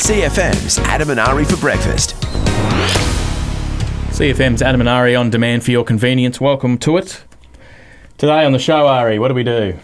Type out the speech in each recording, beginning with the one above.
CFM's Adam and Ari for breakfast. CFM's Adam and Ari on demand for your convenience. Welcome to it. Today on the show, Ari, what do we do?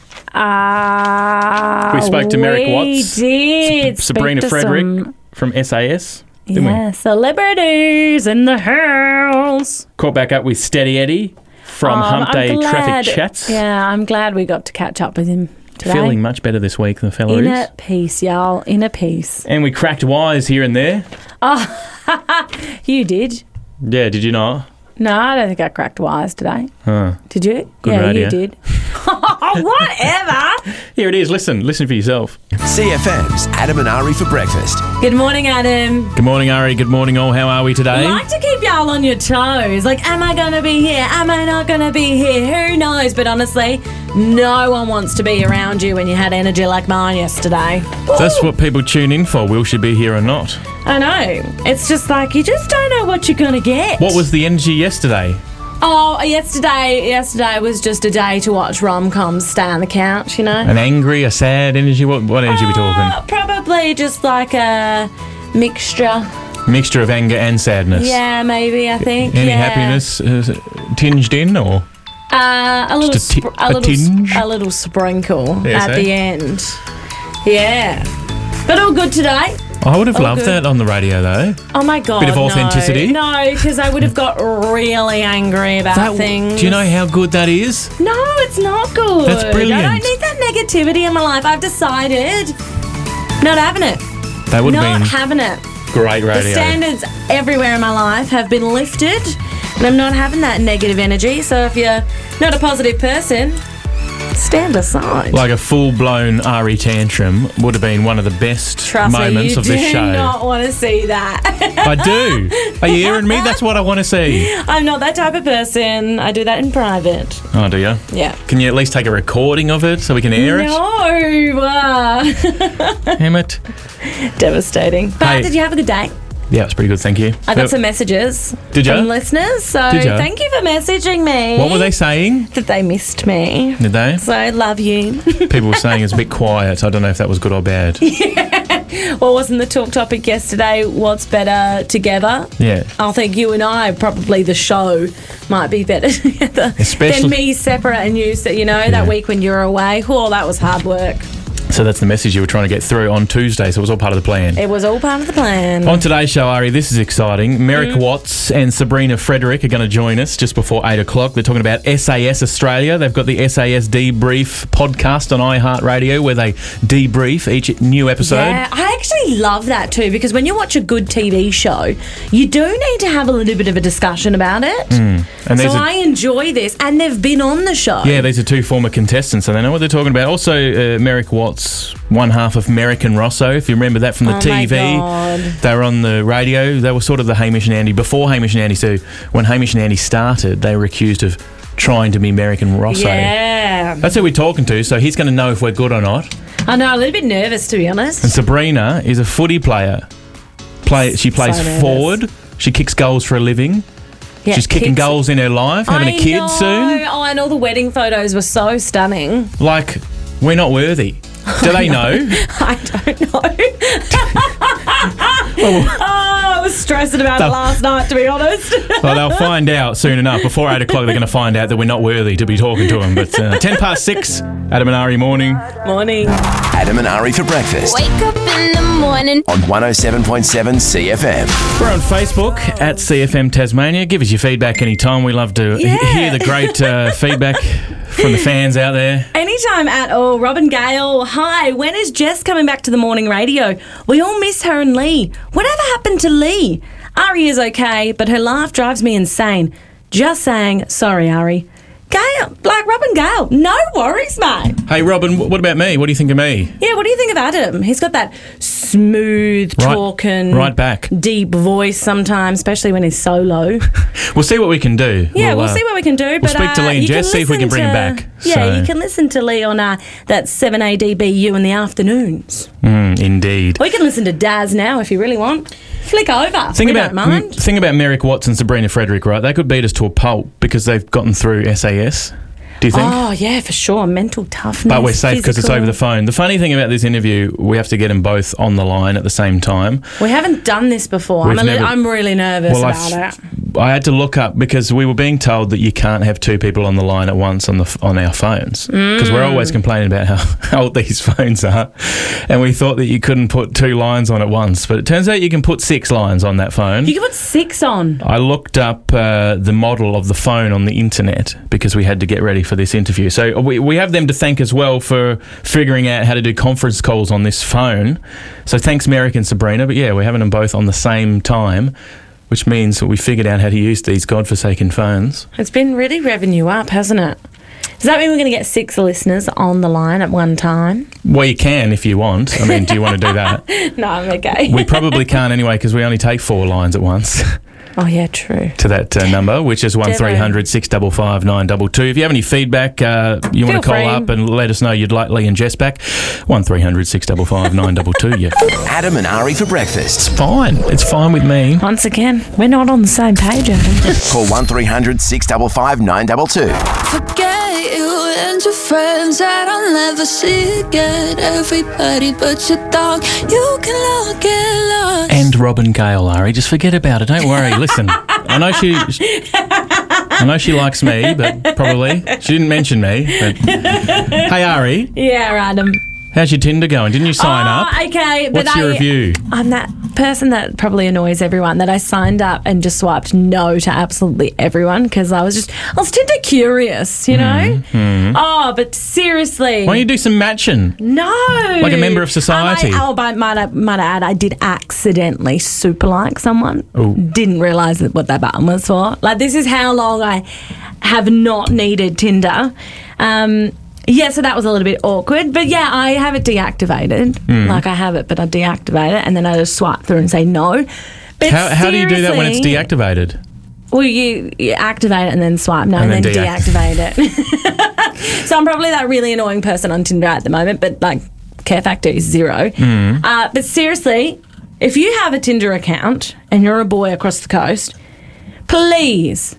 We spoke to Merrick Watts, Sabrina Frederick from SAS. Yeah, celebrities in the house. Caught back up with Steady Eddie from Hump Day Traffic Chats. Yeah, I'm glad we got to catch up with him today. Feeling much better this week than the fella is. Inner peace, y'all. Inner peace. And we cracked wires here and there. Oh, you did? Yeah, did you not? No, I don't think I cracked wires today. Huh. Did you? Good yeah, radio. You did. Whatever. Here it is. Listen for yourself. CFM's Adam and Ari for breakfast. Good morning, Adam. Good morning, Ari. Good morning, all. How are we today? I like to keep y'all on your toes. Like, am I going to be here? Am I not going to be here? Who knows? But honestly, no one wants to be around you when you had energy like mine yesterday. That's what people tune in for. Will she be here or not? I know. It's just like, you just don't know what you're going to get. What was the energy yesterday? Oh, yesterday was just a day to watch rom-coms stay on the couch, you know? An angry, a sad energy? What energy are we talking? Probably just like a mixture. Mixture of anger and sadness. Yeah, maybe, I think. Any happiness tinged in, or? A little sprinkle Yes, at the end. Yeah. But all good today. I would have loved that on the radio, though. Oh, my God, Bit of authenticity. No, because I would have got really angry about things. Do you know how good that is? No, it's not good. That's brilliant. I don't need that negativity in my life. I've decided not having it. That would have Not been having it. great radio. The standards everywhere in my life have been lifted, and I'm not having that negative energy. So if you're not a positive person, stand aside. Like a full-blown Ari tantrum would have been one of the best moments of this show. I do not want to see that. I do. Are you hearing me? That's what I want to see. I'm not that type of person. I do that in private. Oh, do you? Yeah. Can you at least take a recording of it so we can air it? No. Damn it. Devastating. But Hey. did you have a good day? Yeah, it's pretty good, thank you. I got some messages Did ya? from listeners, so Did ya? thank you for messaging me. What were they saying? That they missed me. Did they? So I love you. People were saying it's a bit quiet. I don't know if that was good or bad. Well, wasn't the talk topic yesterday what's better together? Yeah. I think you and I, probably the show, might be better together Especially- than me separate and you, that week when you were away. Oh, that was hard work. So that's the message you were trying to get through on Tuesday, so it was all part of the plan. It was all part of the plan. On today's show, Ari, this is exciting. Merrick Watts and Sabrina Frederick are going to join us just before 8 o'clock. They're talking about SAS Australia. They've got the SAS Debrief podcast on iHeartRadio where they debrief each new episode. Yeah, I actually love that too, because when you watch a good TV show, you do need to have a little bit of a discussion about it. And So I enjoy this, and they've been on the show. Yeah, these are two former contestants, so they know what they're talking about. Also, Merrick Watts, one half of Merrick and Rosso, if you remember that from the TV. My God. They were on the radio. They were sort of the Hamish and Andy, before Hamish and Andy. So when Hamish and Andy started, they were accused of trying to be Merrick and Rosso. Yeah. That's who we're talking to, so he's going to know if we're good or not. I know, a little bit nervous, to be honest. And Sabrina is a footy player. She plays So nervous. forward. She kicks goals for a living. Yeah, She's kicking kicks- goals in her life, having a kid soon. Oh, and all the wedding photos were so stunning. Like, we're not worthy. Do they know? I don't know. I was stressing about it last night, to be honest. Well, they'll find out soon enough. Before 8 o'clock, they're going to find out that we're not worthy to be talking to them. But 10 past 6, Adam and Ari morning. Morning. Adam and Ari for breakfast Wake up in the morning. on 107.7 CFM. We're on Facebook at CFM Tasmania. Give us your feedback anytime. We love to hear the great feedback from the fans out there. Anytime at all. Robin Gale, hi. When is Jess coming back to the morning radio? We all miss her and Lee. Whatever happened to Lee? Ari is okay, but her laugh drives me insane. Just saying, sorry, Ari. Gale, like Robin Gale, no worries, mate. Hey, Robin, what about me? What do you think of me? Yeah, what do you think of Adam? He's got that smooth talking, right back. deep voice sometimes, especially when he's solo. We'll see what we can do. Yeah, we'll see what we can do. We'll speak to Lee and Jess, see if we can bring him back. Yeah, So- you can listen to Lee on that 7ADBU in the afternoons. Indeed. Or you can listen to Daz now if you really want. Flick over. Think we about don't mind. Merrick Watts and Sabrina Frederick, right? They could beat us to a pulp because they've gotten through SAS. do you think? Oh, yeah, for sure. Mental toughness. But we're safe because it's physical. over the phone. The funny thing about this interview, we have to get them both on the line at the same time. We haven't done this before. We've never- I'm really nervous about it. I had to look up because we were being told that you can't have two people on the line at once on our phones because we're always complaining about how old these phones are, and we thought that you couldn't put two lines on at once. But it turns out you can put 6 lines on that phone. You can put 6 on. I looked up the model of the phone on the internet because we had to get ready for this interview. So we have them to thank as well for figuring out how to do conference calls on this phone. So thanks, Merrick and Sabrina. But yeah, we're having them both on the same time, which means that we figured out how to use these godforsaken phones. It's been really revving you up, hasn't it? Does that mean we're going to get 6 listeners on the line at one time? Well, you can if you want. I mean, do you want to do that? No, I'm okay. We probably can't anyway because we only take 4 lines at once. Oh, yeah, true. To that number, which is 1300 655 922. If you have any feedback, you want to Feel call free. up and let us know you'd like Lee and Jess back, 1300 655 922. Yeah. Adam and Ari for breakfast. It's fine with me. Once again, we're not on the same page, Adam. Call 1300 655 922. Forget you and your friends that I'll never see again. Everybody but your dog, you can all get lost. And Robin Gale, Ari, just forget about it. Don't worry. Listen, I know she likes me, but probably she didn't mention me. But hey, Ari, Yeah, Adam. how's your Tinder going? Didn't you sign up? Okay, but What's your review? I'm that person that probably annoys everyone that I signed up and just swiped no to absolutely everyone because I was Tinder curious, you know? Oh, but seriously. Why don't you do some matching? No. Like a member of society? Might I add, I did accidentally super like someone. Ooh. Didn't realise what that button was for. Like, this is how long I have not needed Tinder. Yeah, so that was a little bit awkward. But yeah, I have it deactivated. Like, I have it, but I deactivate it and then I just swipe through and say no. But How do you do that when it's seriously- deactivated? Well, you activate it and then swipe no and then deactivate it. So I'm probably that really annoying person on Tinder at the moment, but like care factor is 0. But seriously, if you have a Tinder account and you're a boy across the coast, please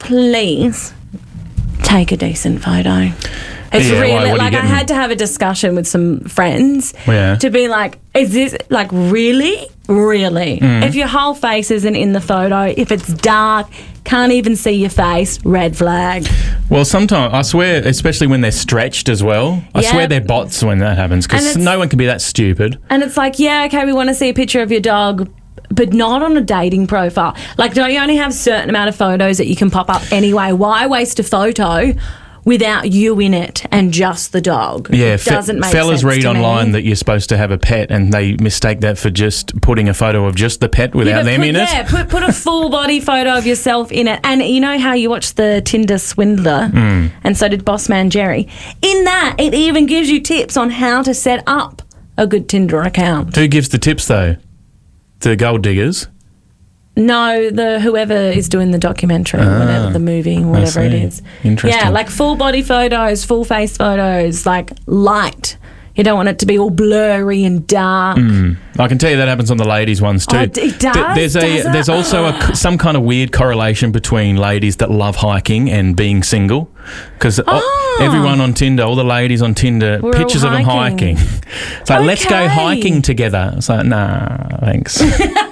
take a decent photo. It's Yeah, why? really What are you like I getting? had to have a discussion with some friends Yeah. to be like, is this like really? If your whole face isn't in the photo, if it's dark, can't even see your face, red flag. Well, sometimes, I swear, especially when they're stretched as well, I Yeah. swear they're bots when that happens And because it's- no one can be that stupid. And it's like, yeah, okay, we want to see a picture of your dog, but not on a dating profile. Like, don't you only have a certain amount of photos that you can pop up anyway? Why waste a photo without you in it and just the dog? Yeah, It doesn't make fellas sense read to me. online that you're supposed to have a pet and they mistake that for just putting a photo of just the pet without them in it. Yeah, put a full body photo of yourself in it. And you know how you watch the Tinder Swindler, and so did Bossman Jerry. In that, it even gives you tips on how to set up a good Tinder account. Who gives the tips though? The gold diggers? No, whoever is doing the documentary, whatever the movie, whatever it see. is. Interesting. Yeah, like full body photos, full face photos, like light. You don't want it to be all blurry and dark. I can tell you that happens on the ladies' ones too. Oh, it does? There's also some kind of weird correlation between ladies that love hiking and being single, because everyone on Tinder, all the ladies on Tinder, We're pictures all of them hiking. hiking. It's like, let's go Okay. hiking together. It's like, nah, thanks.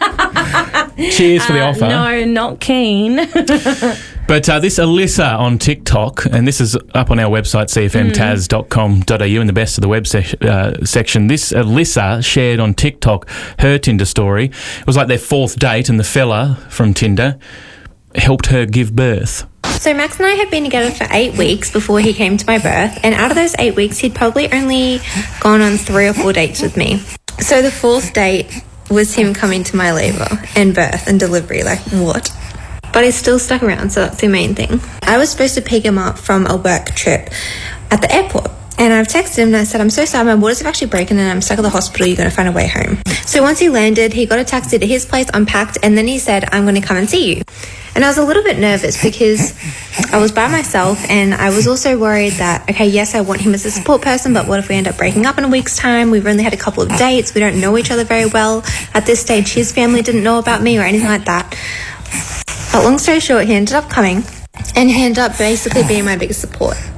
Cheers for the offer. No, not keen. But this Alyssa on TikTok, and this is up on our website, cfmtaz.com.au, in the best of the web section. This Alyssa shared on TikTok her Tinder story. It was like their 4th date, and the fella from Tinder helped her give birth. So Max and I had been together for 8 weeks before he came to my birth, and out of those 8 weeks, he'd probably only gone on 3 or 4 dates with me. So the 4th date was him coming to my labour and birth and delivery, like what? But he still stuck around, so that's the main thing. I was supposed to pick him up from a work trip at the airport. And I've texted him and I said, I'm so sorry, my waters have actually broken and I'm stuck at the hospital, you're going to find a way home. So once he landed, he got a taxi to his place, unpacked, and then he said, I'm going to come and see you. And I was a little bit nervous because I was by myself and I was also worried that, okay, yes, I want him as a support person, but what if we end up breaking up in a week's time? We've only had a couple of dates, we don't know each other very well. At this stage, his family didn't know about me or anything like that. But long story short, he ended up coming and he ended up basically being my biggest support.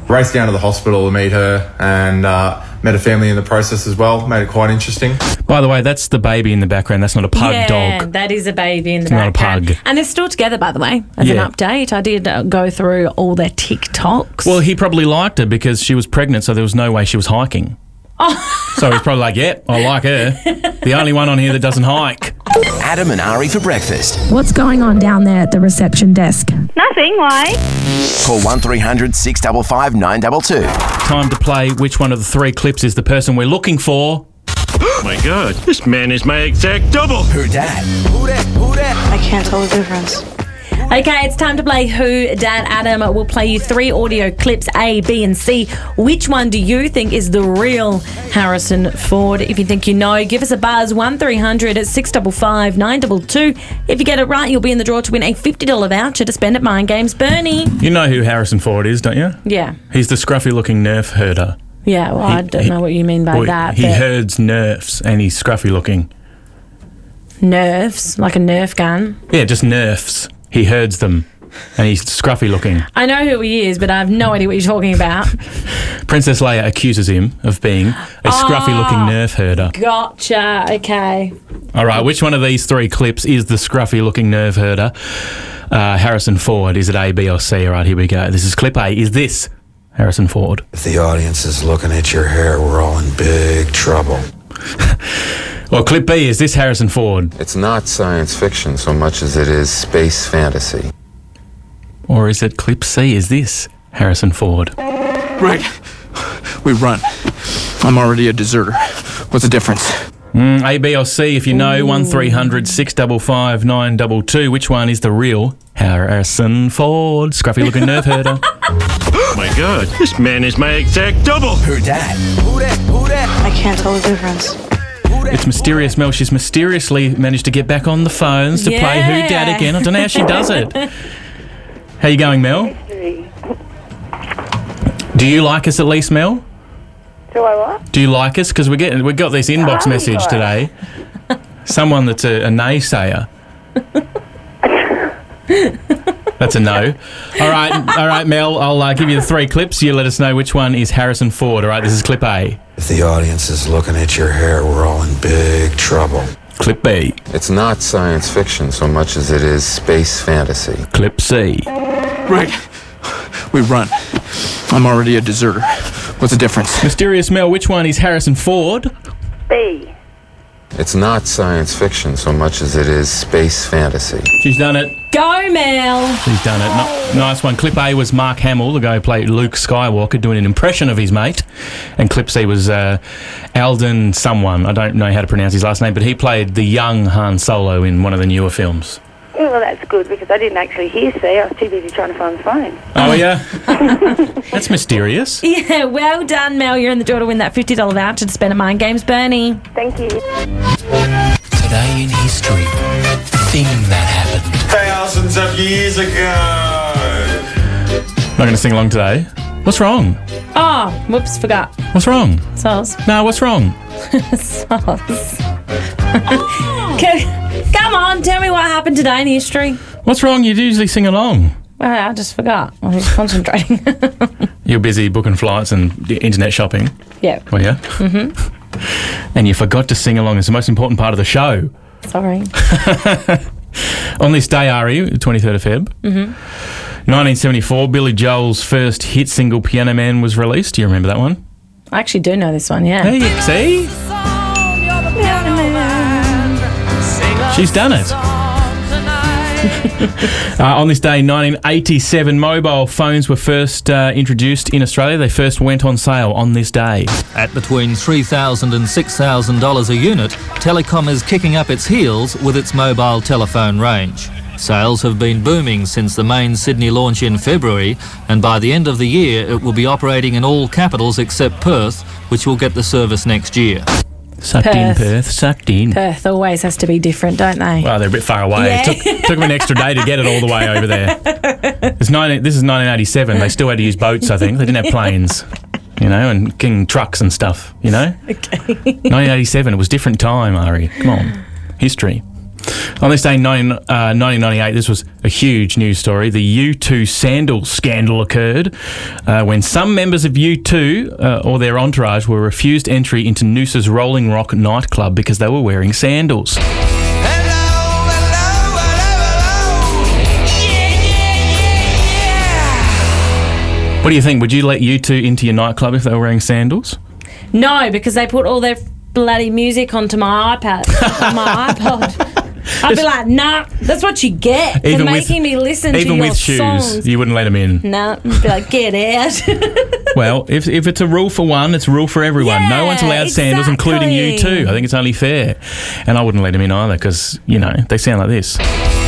Raced down to the hospital to meet her and met a family in the process as well. Made it quite interesting. By the way, that's the baby in the background. That's not a pug dog. That is a baby in the It's not a background. pug. And they're still together, by the way, as an update. I did go through all their TikToks. Well, he probably liked her because she was pregnant, so there was no way she was hiking. So he's probably like, yep, I like her. The only one on here that doesn't hike. Adam and Ari for breakfast. What's going on down there at the reception desk? Nothing, why? Call 1300 655 922. Time to play which one of the three clips is the person we're looking for. Oh my God, this man is my exact double. Who dat? Who dat? Who dat? I can't tell the difference. Okay, it's time to play Who Dat Adam. We'll play you 3 audio clips, A, B, and C. Which one do you think is the real Harrison Ford? If you think you know, give us a buzz, 1300 655 922. If you get it right, you'll be in the draw to win a $50 voucher to spend at Mind Games Bernie. You know who Harrison Ford is, don't you? Yeah. He's the scruffy-looking nerf herder. Yeah, well, I don't know what you mean by that. He but herds nerfs and he's scruffy-looking. Nerfs, like a Nerf gun. Yeah, just nerfs. He herds them and he's scruffy-looking. I know who he is, but I have no idea what you're talking about. Princess Leia accuses him of being a scruffy-looking nerf herder. Gotcha, okay. All right, which one of these 3 clips is the scruffy-looking nerf herder? Harrison Ford. Is it A, B, or C? All right, here we go. This is clip A. Is this Harrison Ford? If the audience is looking at your hair, we're all in big trouble. Well, clip B. Is this Harrison Ford? It's not science fiction so much as it is space fantasy. Or is it clip C? Is this Harrison Ford? Right. We run. I'm already a deserter. What's the difference? A, B, or C? If you know, 1300 655 922. Which one is the real Harrison Ford? Scruffy-looking nerf herder. Oh my God, this man is my exact double. Who dat? Who dat? Who dat? I can't tell the difference. It's Mysterious Mel. She's mysteriously managed to get back on the phones to play Who Dat again. I don't know how she does it. How you going, Mel? Do you like us at least, Mel? Do I what? Do you like us? Because we got this inbox message today. Someone that's a naysayer. That's a no. All right, Mel. I'll give you the 3 clips. You let us know which one is Harrison Ford. All right, this is clip A. If the audience is looking at your hair, we're all in big trouble. Clip B. It's not science fiction so much as it is space fantasy. Clip C. Right. We run. I'm already a deserter. What's the difference? Mysterious Mel, which one is Harrison Ford? B. It's not science fiction so much as it is space fantasy. She's done it. Go, Mel. She's done it. Nice one. Clip A was Mark Hamill, the guy who played Luke Skywalker, doing an impression of his mate. And clip C was Alden someone. I don't know how to pronounce his last name, but he played the young Han Solo in one of the newer films. Well, that's good because I didn't actually hear C. I was too busy trying to find the phone. Oh, yeah? That's mysterious. Yeah, well done, Mel. You're in the draw to win that $50 voucher to spend at Mind Games Bernie. Thank you. Today in history, the thing that happened. Thousands of years ago. Not going to sing along today. What's wrong? Oh, whoops, forgot. What's wrong? Sauce. No, what's wrong? Sauce. Come on, tell me what happened today in history. What's wrong? You usually sing along. I just forgot. I was concentrating. You're busy booking flights and internet shopping. Yeah. Well, yeah. Mm-hmm. And you forgot to sing along. It's the most important part of the show. Sorry. On this day, Ari, 23rd of Feb, 1974, Billy Joel's first hit single, Piano Man, was released. Do you remember that one? I actually do know this one, yeah. Hey, see? She's done it. On this day, 1987, mobile phones were first introduced in Australia. They first went on sale on this day. At between $3,000 and $6,000 a unit, Telecom is kicking up its heels with its mobile telephone range. Sales have been booming since the main Sydney launch in February, and by the end of the year it will be operating in all capitals except Perth, which will get the service next year. Sucked in, Perth. Sucked in. Perth always has to be different, don't they? Well, they're a bit far away. Yeah. It took them an extra day to get it all the way over there. This is 1987. They still had to use boats, I think. They didn't have planes, and king trucks and stuff, Okay. 1987. It was a different time, Ari. Come on. History. On this day in 1998, this was a huge news story. The U2 sandals scandal occurred when some members of U2 or their entourage were refused entry into Noosa's Rolling Rock nightclub because they were wearing sandals. What do you think? Would you let U2 into your nightclub if they were wearing sandals? No, because they put all their bloody music onto my iPad, on my iPod. I'd be like, nah, that's what you get for making me listen to your songs. Even with shoes, you wouldn't let them in? Nah, I'd be like, get out. Well, if it's a rule for one, it's a rule for everyone. Yeah, no one's allowed sandals, including you too. I think it's only fair. And I wouldn't let them in either because, you know, they sound like this.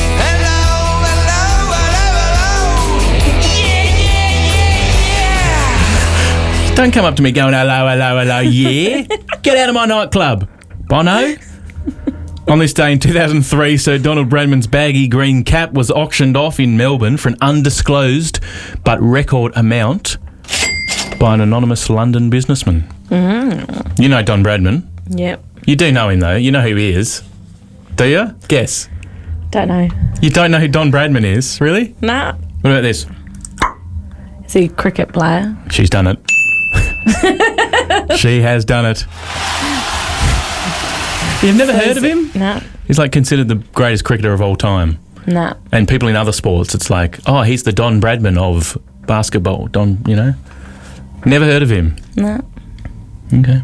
Don't come up to me going, hello, hello, hello, yeah. Get out of my nightclub, Bono. On this day in 2003, Sir Donald Bradman's baggy green cap was auctioned off in Melbourne for an undisclosed but record amount by an anonymous London businessman. You know Don Bradman. Yep. You do know him, though. You know who he is. Do you? Guess. Don't know. You don't know who Don Bradman is? Really? Nah. What about this? Is he a cricket player? She's done it. She has done it. You've never heard of him? No. He's like considered the greatest cricketer of all time. No. And people in other sports, it's like, oh, he's the Don Bradman of basketball. Don, you know? Never heard of him? No. Okay.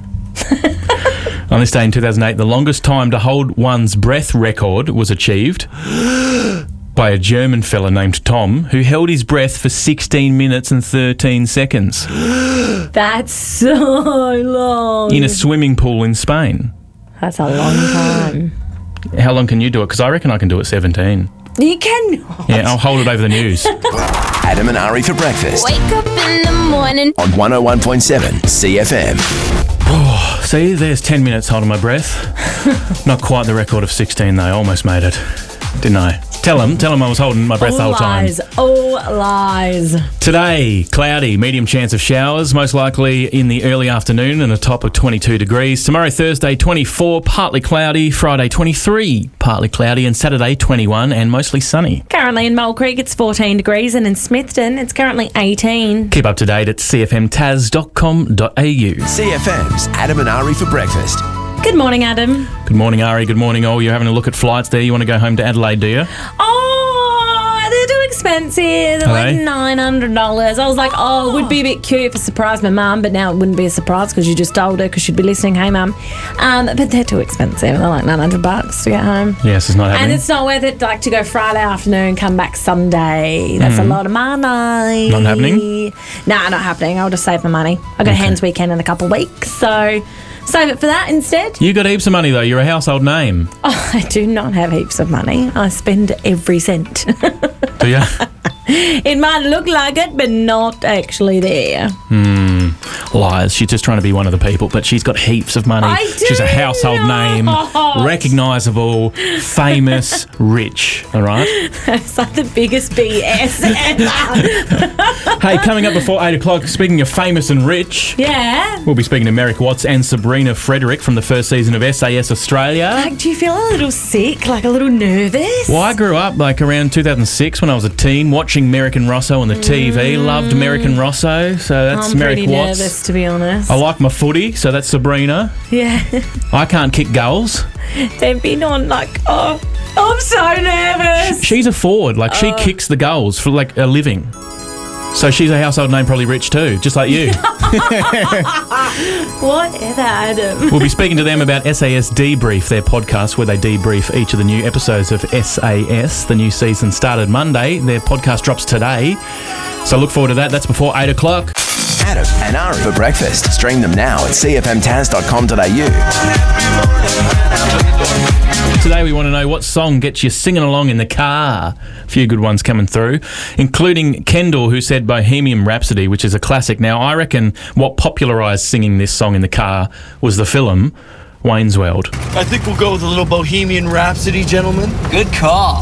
On this day in 2008, the longest time to hold one's breath record was achieved by a German fella named Tom, who held his breath for 16 minutes and 13 seconds. That's so long. In a swimming pool in Spain. That's a long time. How long can you do it? Because I reckon I can do it 17. You cannot. Yeah, I'll hold it over the news. Adam and Ari for breakfast. Wake up in the morning. On 101.7 CFM. Oh, see, there's 10 minutes holding my breath. Not quite the record of 16, though. Almost made it. Didn't I? Tell him I was holding my breath the whole time. All lies. Today, cloudy, medium chance of showers, most likely in the early afternoon and a top of 22 degrees. Tomorrow, Thursday, 24, partly cloudy. Friday, 23, partly cloudy. And Saturday, 21 and mostly sunny. Currently in Mole Creek, it's 14 degrees, and in Smithton, it's currently 18. Keep up to date at cfmtaz.com.au. CFM's Adam and Ari for breakfast. Good morning, Adam. Good morning, Ari. Good morning, all. You're having a look at flights there. You want to go home to Adelaide, do you? Oh, they're too expensive. They're like $900. I was like, it would be a bit cute if I surprised my mum, but now it wouldn't be a surprise because you just told her because she'd be listening. Hey, mum. But they're too expensive. They're like $900 to get home. Yes, it's not happening. And it's not worth it like to go Friday afternoon, come back Sunday. That's a lot of money. Not happening? Nah, not happening. I'll just save my money. I've got a hands weekend in a couple of weeks, so save it for that instead. You got heaps of money, though. You're a household name. Oh, I do not have heaps of money. I spend every cent. Do you? It might look like it, but not actually there. Lies. She's just trying to be one of the people, but she's got heaps of money. She's a household name, recognisable, famous, rich. All right? That's like the biggest BS ever. Hey, coming up before 8 o'clock, speaking of famous and rich, yeah, we'll be speaking to Merrick Watts and Sabrina Frederick from the first season of SAS Australia. Like, do you feel a little sick, like a little nervous? Well, I grew up like around 2006 when I was a teen, watching Merrick and Rosso on the TV. Loved Merrick and Rosso, so that's Merrick Watts. I'm pretty nervous, to be honest. I like my footy, so that's Sabrina. Yeah. I can't kick goals. They've been on like, I'm so nervous. She's a forward, like she kicks the goals for like a living. So she's a household name, probably rich too, just like you. Whatever, Adam. We'll be speaking to them about SAS Debrief, their podcast where they debrief each of the new episodes of SAS. The new season started Monday. Their podcast drops today. So look forward to that. That's before 8 o'clock. Adam and Ari for breakfast. Stream them now at cfmtaz.com.au. Today we want to know what song gets you singing along in the car. A few good ones coming through, including Kendall, who said Bohemian Rhapsody, which is a classic. Now, I reckon what popularised singing this song in the car was the film Wayne's World. I think we'll go with a little Bohemian Rhapsody, gentlemen. Good call.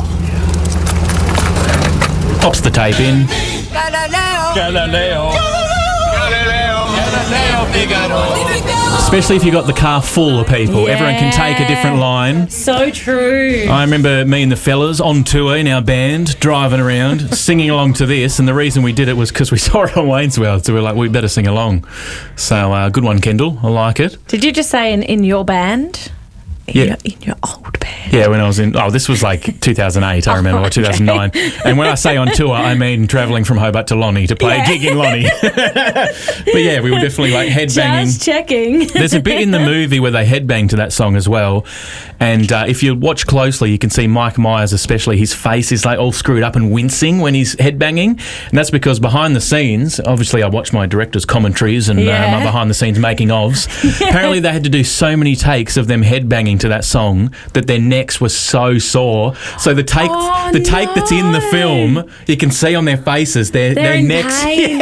Pops the tape in. Galileo. Galileo. Galileo. Leo Figaro. Especially if you got the car full of people. Everyone can take a different line. So true. I remember me and the fellas on tour in our band, driving around, singing along to this, and the reason we did it was because we saw it on Waynesville, so we were like, we better sing along. So, good one, Kendall. I like it. Did you just say in your band? Yeah. In your old band. Yeah, when I was in... Oh, this was like 2008, I remember, or 2009. And when I say on tour, I mean travelling from Hobart to Lonnie to play a gig in Lonnie. But yeah, we were definitely like headbanging. Just checking. There's a bit in the movie where they headbang to that song as well. And if you watch closely, you can see Mike Myers especially, his face is like all screwed up and wincing when he's headbanging. And that's because behind the scenes, obviously I watch my director's commentaries and my behind the scenes making ofs. Apparently they had to do so many takes of them headbanging to that song that their necks were so sore. So the take that's in the film, you can see on their faces their necks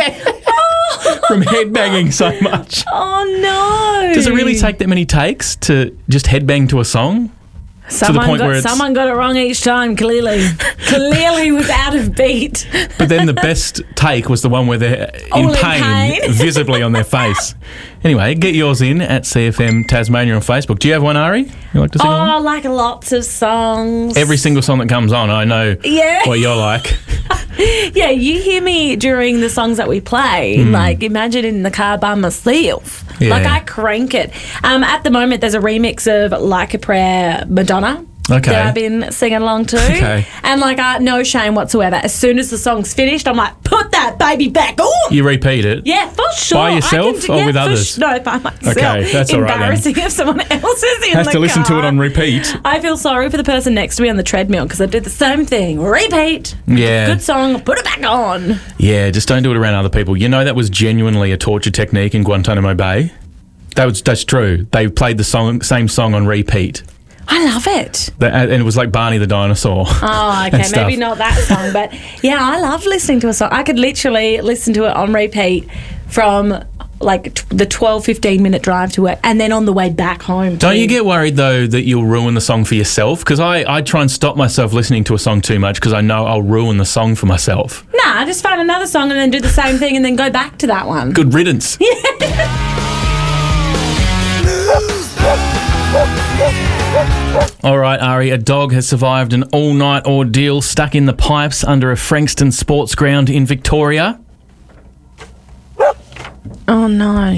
from headbanging so much. Oh no! Does it really take that many takes to just headbang to a song? Someone got it wrong each time, clearly. Clearly was out of beat. But then the best take was the one where they're in pain visibly on their face. Anyway, get yours in at CFM Tasmania on Facebook. Do you have one, Ari? You like to sing along? Oh, like lots of songs. Every single song that comes on, I know what you're like. Yeah, you hear me during the songs that we play. Like, imagine in the car by myself. Yeah. Like, I crank it. At the moment, there's a remix of Like a Prayer, Madonna. Okay. That I've been singing along to. Okay. And, like, no shame whatsoever. As soon as the song's finished, I'm like, put that baby back on. You repeat it? Yeah, for sure. By yourself or with others? No, by myself. Okay, that's all right then. Embarrassing if someone else is in Has the to listen car. to it on repeat. I feel sorry for the person next to me on the treadmill because I do the same thing. Repeat. Yeah. Good song, put it back on. Yeah, just don't do it around other people. You know that was genuinely a torture technique in Guantanamo Bay? That's true. They played the same song on repeat. I love it. And it was like Barney the Dinosaur. Oh, okay. Maybe not that song, but yeah, I love listening to a song. I could literally listen to it on repeat from like the 12-15 minute drive to work and then on the way back home. Don't you get worried though that you'll ruin the song for yourself? Because I try and stop myself listening to a song too much because I know I'll ruin the song for myself. Nah, I just find another song and then do the same thing and then go back to that one. Good riddance. All right, Ari, a dog has survived an all-night ordeal stuck in the pipes under a Frankston sports ground in Victoria. Oh, no.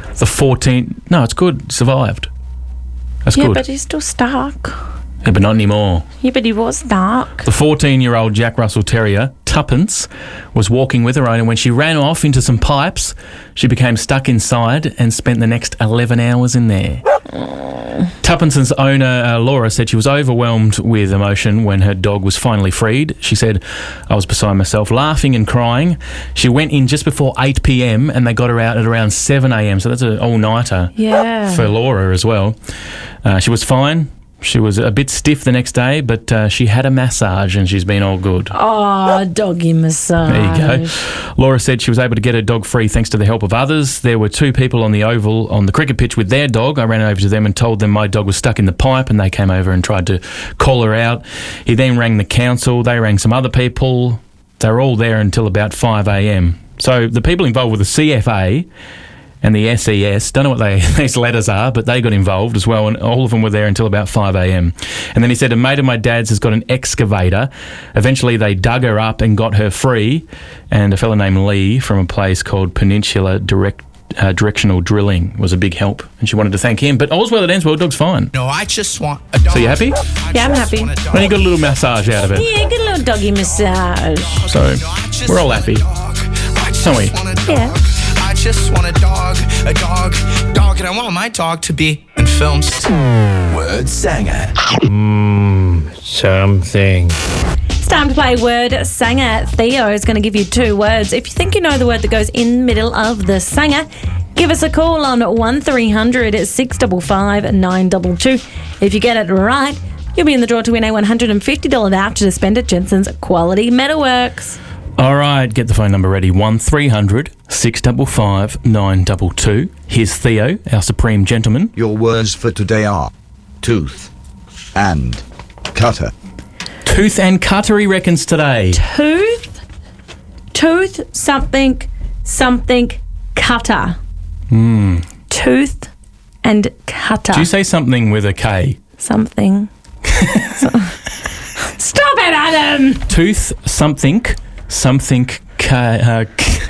No, it's good. Survived. That's good. Yeah, but he's still stuck. Yeah, but not anymore. Yeah, but he was stuck. The 14-year-old Jack Russell Terrier, Tuppence, was walking with her owner when she ran off into some pipes. She became stuck inside and spent the next 11 hours in there. Tuppence's owner, Laura, said she was overwhelmed with emotion when her dog was finally freed. She said, I was beside myself laughing and crying. She went in just before 8 p.m. and they got her out at around 7 a.m. So that's an all-nighter for Laura as well. She was fine. She was a bit stiff the next day, but she had a massage and she's been all good. Oh, doggy massage. There you go. Laura said she was able to get her dog free thanks to the help of others. There were two people on the oval on the cricket pitch with their dog. I ran over to them and told them my dog was stuck in the pipe and they came over and tried to call her out. He then rang the council. They rang some other people. They were all there until about 5 a.m. So the people involved with the CFA and the SES, don't know what these letters are, but they got involved as well, and all of them were there until about 5 a.m. And then he said a mate of my dad's has got an excavator. Eventually they dug her up and got her free, and a fellow named Lee from a place called Peninsula Directional Drilling was a big help, and she wanted to thank him. But all's well that ends well, dog's fine. No, I just want a dog. So you happy? Yeah, I'm happy. Well, you got a little massage out of it. Yeah, get a little doggy massage. So we're all happy, aren't we? Yeah. I just want a dog, and I want my dog to be in films. Word Sanger. Something. It's time to play Word Sanger. Theo is going to give you 2 words. If you think you know the word that goes in the middle of the sanger, give us a call on 1300 655 922. If you get it right, you'll be in the draw to win a $150 voucher to spend at Jensen's Quality Metalworks. All right, get the phone number ready. 1300 655 922. Here's Theo, our supreme gentleman. Your words for today are tooth and cutter. Tooth and cutter, he reckons today. Tooth, something, cutter. Tooth and cutter. Do you say something with a K? Something. Stop it, Adam! Tooth, something cutter.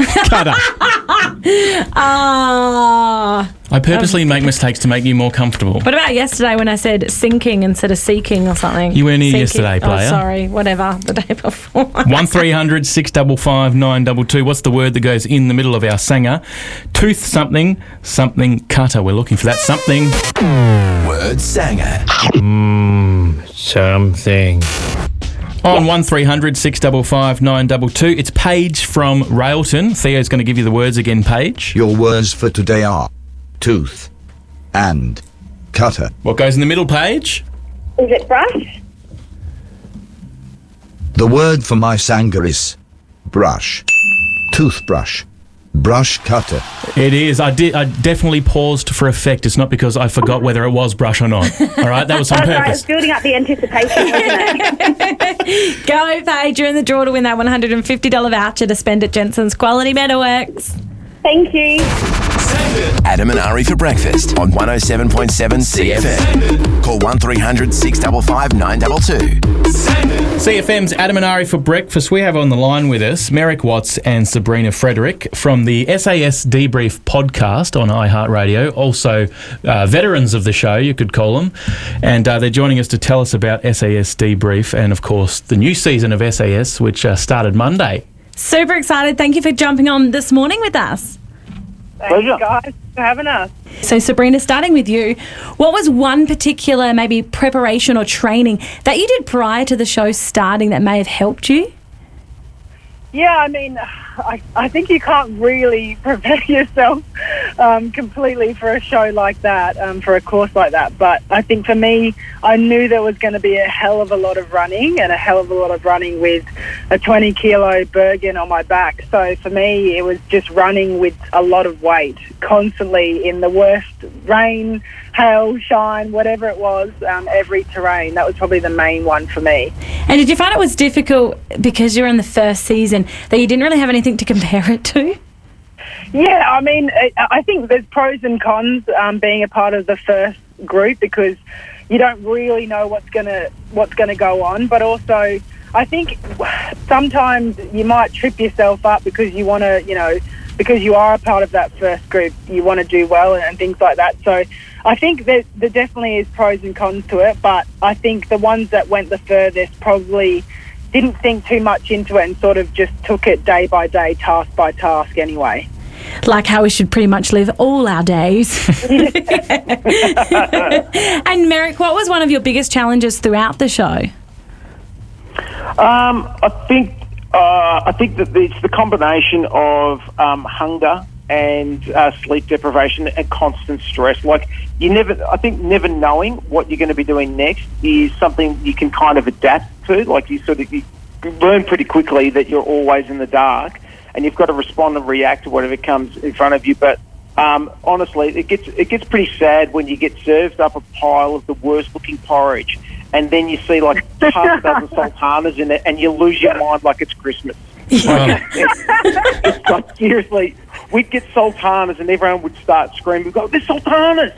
I purposely make mistakes to make you more comfortable. What about yesterday when I said sinking instead of seeking or something? You weren't here yesterday, player. Oh, sorry. Whatever. The day before. 1300 655 922. What's the word that goes in the middle of our sanger? Tooth, something cutter. We're looking for that something. Word sanger. Something. On 1300 655 922. It's Paige from Railton. Theo's going to give you the words again, Paige. Your words for today are tooth and cutter. What goes in the middle, Paige? Is it brush? The word for my sanger is brush. Toothbrush. Brush cutter. It is. I definitely paused for effect. It's not because I forgot whether it was brush or not. All right, that was on That's right, purpose. it's building up the anticipation, wasn't it? Go, Paige. You're in the draw to win that $150 voucher to spend at Jensen's Quality Metalworks. Thank you. Adam and Ari for breakfast on 107.7 CFM. Call 1300 655 922. CFM's Adam and Ari for breakfast. We have on the line with us Merrick Watts and Sabrina Frederick from the SAS Debrief podcast on iHeartRadio. Also, veterans of the show, you could call them. And they're joining us to tell us about SAS Debrief and, of course, the new season of SAS, which started Monday. Super excited. Thank you for jumping on this morning with us. Thanks, guys, for having us. So, Sabrina, starting with you, what was one particular maybe preparation or training that you did prior to the show starting that may have helped you? Yeah, I mean, I think you can't really prepare yourself completely for a show like that, for a course like that. But I think for me, I knew there was going to be a hell of a lot of running and a hell of a lot of running with a 20-kilo Bergen on my back. So for me, it was just running with a lot of weight constantly in the worst rain, hail, shine, whatever it was, every terrain. That was probably the main one for me. And did you find it was difficult because you're in the first season that you didn't really have anything to compare it to? Yeah, I mean, I think there's pros and cons being a part of the first group because you don't really know what's gonna go on. But also, I think sometimes you might trip yourself up because you want to, because you are a part of that first group, you want to do well and things like that. So I think there definitely is pros and cons to it, but I think the ones that went the furthest probably didn't think too much into it and sort of just took it day by day, task by task anyway. Like how we should pretty much live all our days. And Merrick, what was one of your biggest challenges throughout the show? I think that it's the combination of hunger and sleep deprivation and constant stress. Like I think never knowing what you're going to be doing next is something you can kind of adapt to. Like you learn pretty quickly that you're always in the dark and you've got to respond and react to whatever comes in front of you. But honestly, it gets pretty sad when you get served up a pile of the worst looking porridge and then you see like half a dozen sultanas in it and you lose your mind like it's Christmas. It's like, seriously, we'd get sultanas and everyone would start screaming, we'd go, there's sultanas!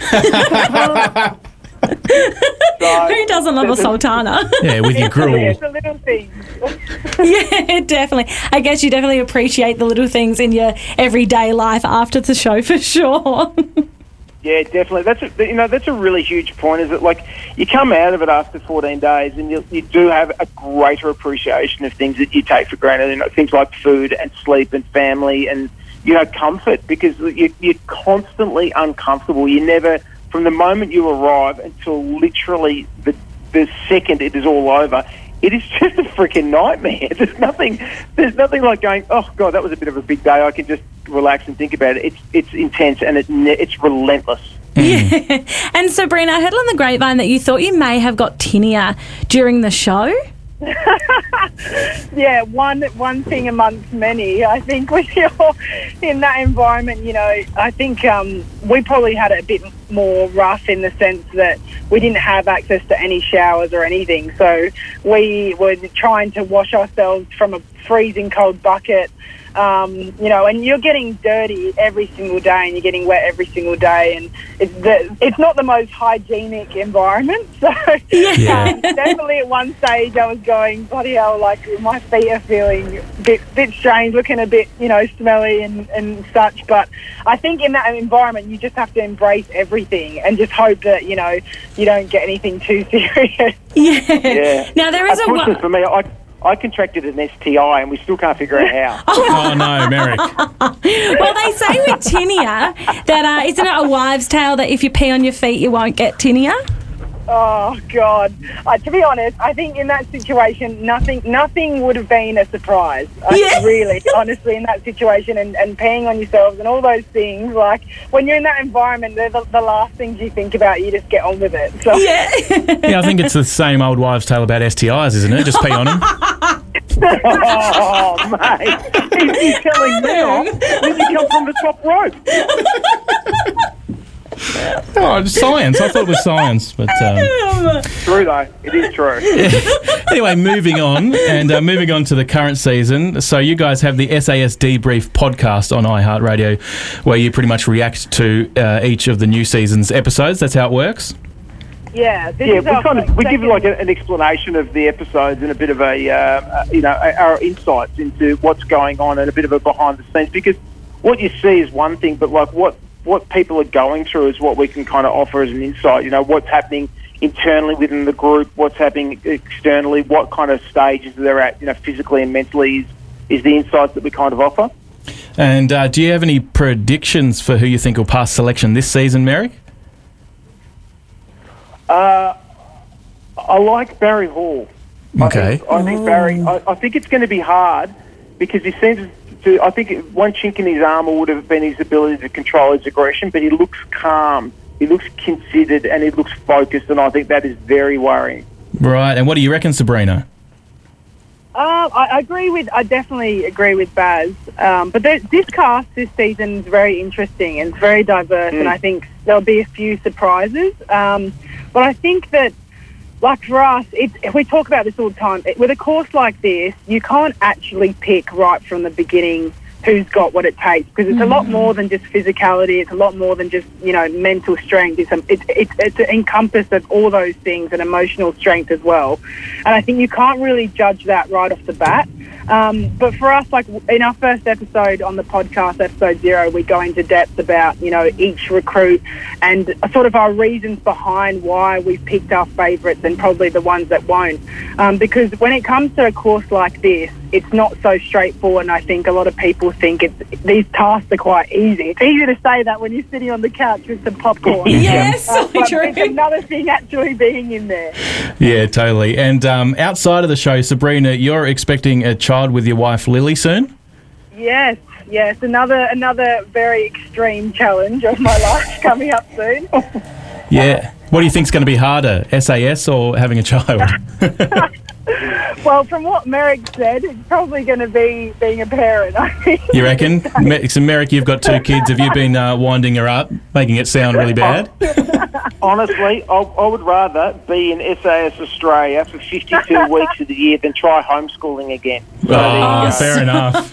Who doesn't love a sultana? Yeah, with your gruel. It's a little thing. Yeah, definitely. I guess you definitely appreciate the little things in your everyday life after the show for sure. Yeah, definitely. That's a really huge point. Is that like you come out of it after 14 days, and you do have a greater appreciation of things that you take for granted. Things like food and sleep and family and comfort, because you're constantly uncomfortable. You never, from the moment you arrive until literally the second it is all over, it is just a freaking nightmare. There's nothing like going, oh God, that was a bit of a big day. I can just relax and think about it. It's intense and it's relentless. Yeah. And Sabrina, I heard on the grapevine that you thought you may have got tinea during the show. Yeah, one thing amongst many. I think when you're in that environment, I think we probably had it a more rough in the sense that we didn't have access to any showers or anything. So we were trying to wash ourselves from a freezing cold bucket. And you're getting dirty every single day and you're getting wet every single day, and it's not the most hygienic environment. So definitely at one stage I was going, bloody hell, like my feet are feeling a bit strange, looking a bit, smelly and such. But I think in that environment you just have to embrace everything and just hope that, you don't get anything too serious. Yeah. Now there is Unfortunately for me, I contracted an STI and we still can't figure out how. Oh, no, Merrick. Well, they say with tinea that, isn't it a wives' tale that if you pee on your feet, you won't get tinea? Oh, God. To be honest, I think in that situation, nothing would have been a surprise. Really, honestly, in that situation and peeing on yourselves and all those things, like, when you're in that environment, they're the last things you think about. You just get on with it. So. Yeah, I think it's the same old wives' tale about STIs, isn't it? Just pee on them. Oh, mate. He's telling me off when you come from the top rope. Oh, science. I thought it was science. But True, though. It is true. Anyway, moving on to the current season. So you guys have the SAS Debrief podcast on iHeartRadio where you pretty much react to each of the new season's episodes. That's how it works? Yeah, we give like an explanation of the episodes and a bit of our insights into what's going on and a bit of a behind the scenes, because what you see is one thing, but like what people are going through is what we can kind of offer as an insight. What's happening internally within the group, what's happening externally, what kind of stages they're at, physically and mentally is the insights that we kind of offer. And do you have any predictions for who you think will pass selection this season, Merrick? I like Barry Hall. Okay. I think Barry. I think it's going to be hard because he seems to. I think one chink in his armour would have been his ability to control his aggression, but he looks calm, he looks considered, and he looks focused, and I think that is very worrying. Right. And what do you reckon, Sabrina? I definitely agree with Baz. But this cast this season is very interesting and it's very diverse, and I think there'll be a few surprises. But I think that, like for us, we talk about this all the time. With a course like this, you can't actually pick right from the beginning who's got what it takes, because it's a lot more than just physicality. It's a lot more than just mental strength. It's an encompass of all those things and emotional strength as well. And I think you can't really judge that right off the bat. But for us, like in our first episode on the podcast, episode 0, we go into depth about each recruit and sort of our reasons behind why we picked our favourites and probably the ones that won't. Because when it comes to a course like this, it's not so straightforward, and I think a lot of people think these tasks are quite easy. It's easy to say that when you're sitting on the couch with some popcorn. Yes, so true. It's another thing actually being in there. Yeah, totally. And outside of the show, Sabrina, you're expecting a child with your wife Lily soon? Yes, another very extreme challenge of my life coming up soon. Yeah. What do you think's going to be harder, SAS or having a child? Well, from what Merrick said, it's probably going to be being a parent, I think. You reckon? So, Merrick, you've got 2 kids. Have you been winding her up, making it sound really bad? Honestly, I would rather be in SAS Australia for 52 weeks of the year than try homeschooling again. So fair enough.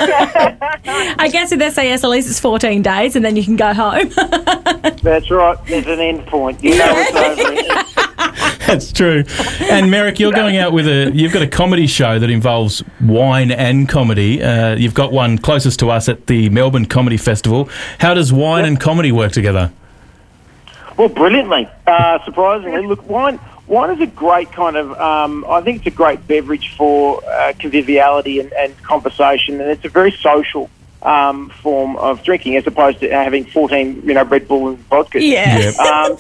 I guess with SAS, at least it's 14 days and then you can go home. That's right. There's an end point. It's over. That's true. And Merrick, you're going out with you've got a comedy show that involves wine and comedy. You've got one closest to us at the Melbourne Comedy Festival. How does wine and comedy work together? Well, brilliantly. Surprisingly, look, wine is a great kind of. I think it's a great beverage for conviviality and conversation, and it's a very social form of drinking as opposed to having 14, Red Bull and vodka. Yeah.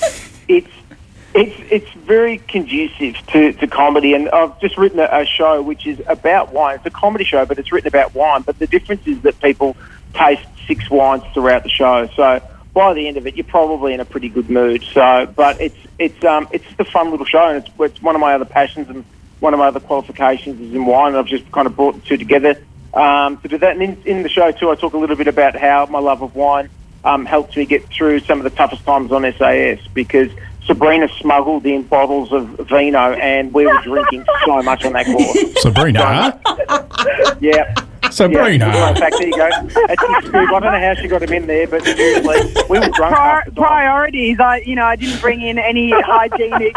It's very conducive to comedy, and I've just written a show which is about wine. It's a comedy show, but it's written about wine. But the difference is that people taste 6 wines throughout the show. So by the end of it, you're probably in a pretty good mood. So, but it's just a fun little show, and it's one of my other passions and one of my other qualifications is in wine. And I've just kind of brought the two together to do that. And in the show too, I talk a little bit about how my love of wine helped me get through some of the toughest times on SAS, because Sabrina smuggled in bottles of vino and we were drinking so much on that course. Sabrina? Yeah. Sabrina. Yeah. In fact, there you go. It's his scoop. I don't know how she got him in there, but seriously, we were drunk half the time. Priorities. I didn't bring in any hygienic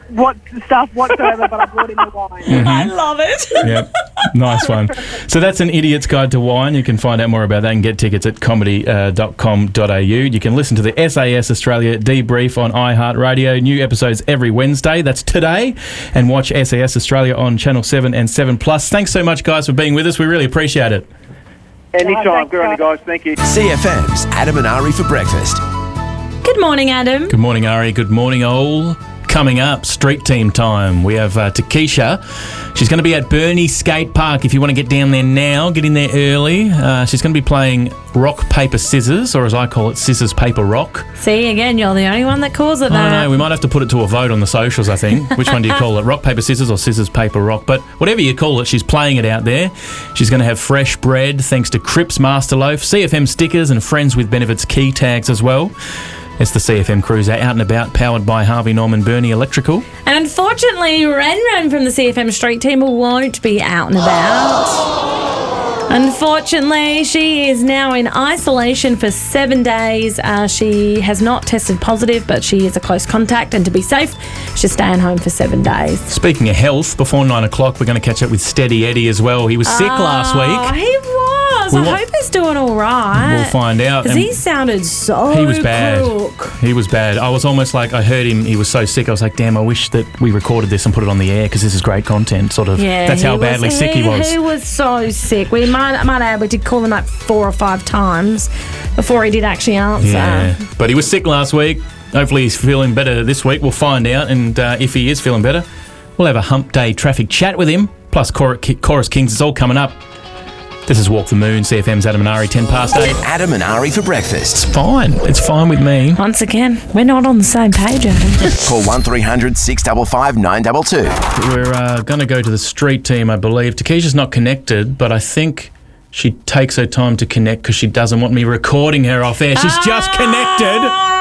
stuff whatsoever, but I brought in the wine. Mm-hmm. I love it. Yep. Nice one. So that's An Idiot's Guide to Wine. You can find out more about that and get tickets at comedy.com.au. You can listen to the SAS Australia debrief on iHeartRadio. New episodes every Wednesday. That's today. And watch SAS Australia on Channel 7 and 7+. Thanks so much, guys, for being with us. We really appreciate it. Anytime. Good on you guys. Thank you. CFM's Adam and Ari for breakfast. Good morning, Adam. Good morning, Ari. Good morning, all. Coming up, street team time. We have Takesha. She's going to be at Burnie Skate Park. If you want to get down there now, get in there early. She's going to be playing rock, paper, scissors, or as I call it, scissors, paper, rock. See, again, you're the only one that calls it that. I know. We might have to put it to a vote on the socials, I think. Which one do you call it? Rock, paper, scissors, or scissors, paper, rock? But whatever you call it, she's playing it out there. She's going to have fresh bread thanks to Cripps Master Loaf, CFM stickers, and Friends with Benefits key tags as well. It's the CFM Cruiser out and about, powered by Harvey Norman Burnie Electrical. And unfortunately, Ren from the CFM Street Team won't be out and about. Unfortunately, she is now in isolation for 7 days. She has not tested positive, but she is a close contact, and to be safe, she's staying home for 7 days. Speaking of health, before 9 o'clock, we're going to catch up with Steady Eddie as well. He was sick last week. He was. I hope he's doing all right. We'll find out. Because he sounded so He was bad. crook. He was bad. I was almost like, I heard him, he was so sick, I was like, damn, I wish that we recorded this and put it on the air because this is great content, sort of. Yeah, that's how badly sick he was. He was so sick. We might add, we did call him like 4 or 5 times before he did actually answer. Yeah, but he was sick last week. Hopefully he's feeling better this week. We'll find out, and if he is feeling better, we'll have a hump day traffic chat with him. Plus Chorus Kings is all coming up. This is Walk the Moon, CFM's Adam and Ari, 8 Adam and Ari for breakfast. It's fine. It's fine with me. Once again, we're not on the same page, Adam. Call 1300 655 922. We're going to go to the street team, I believe. Takesha's not connected, but I think she takes her time to connect because she doesn't want me recording her off air. She's just connected.